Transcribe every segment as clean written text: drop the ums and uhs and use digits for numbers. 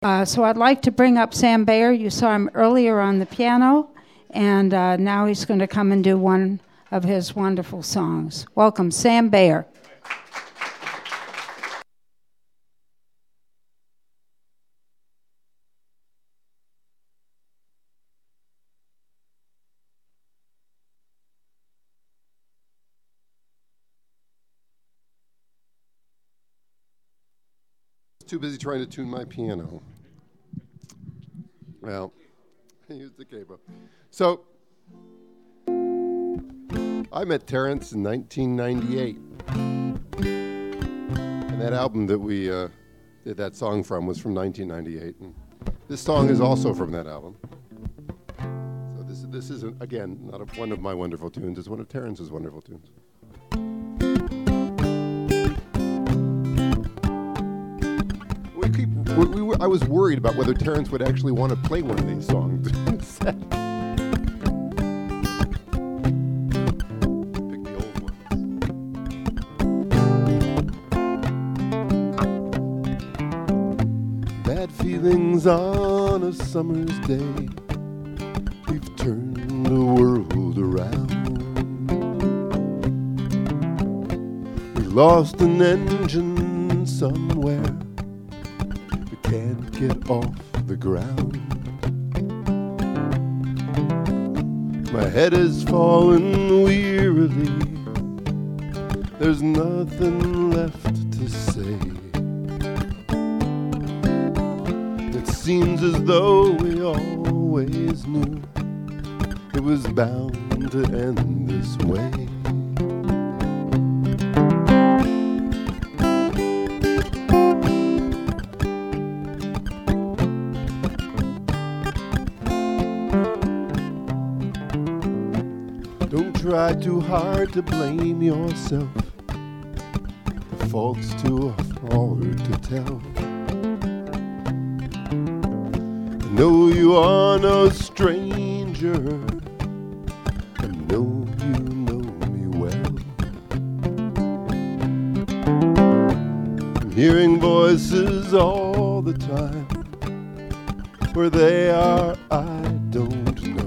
So I'd like to bring up Sam Bayer. You saw him earlier on the piano, and now he's going to come and do one of his wonderful songs. Welcome, Sam Bayer. Too busy trying to tune my piano. Well, I used the capo. So, I met Terence in 1998. And that album that we did that song from was from 1998. And this song is also from that album. So this is, again, not one of my wonderful tunes. It's one of Terence's wonderful tunes. I was worried about whether Terence would actually want to play one of these songs. Pick the old ones. Bad feelings on a summer's day. We've turned the world around. We lost an engine somewhere. Can't get off the ground. My head is fallen wearily. There's nothing left to say. It seems as though we always knew it was bound to end this way. Try too hard to blame yourself. The fault's too hard to tell. I know you are no stranger. I know you know me well. I'm hearing voices all the time. Where they are, I don't know.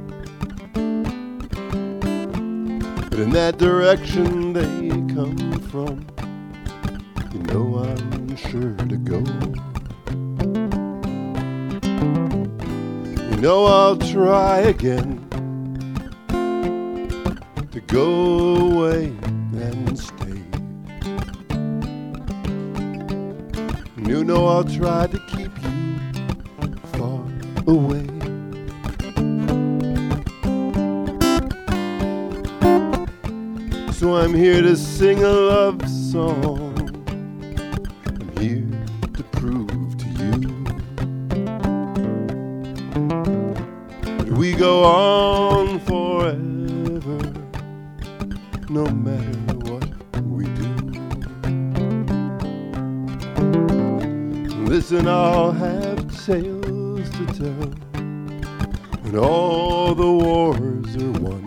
In that direction they come from, you know I'm sure to go. You know I'll try again to go away and stay. And you know I'll try to keep you far away. So I'm here to sing a love song. I'm here to prove to you that we go on forever, no matter what we do. Listen, I'll have tales to tell when all the wars are won.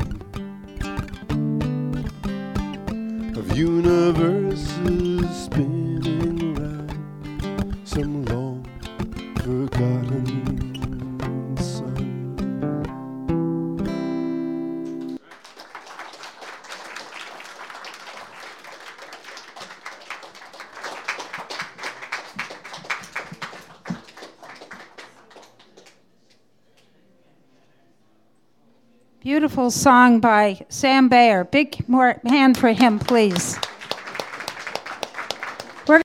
Universes spinning round some long forgotten sun. Beautiful song by Sam Bayer. Big hand for him, please.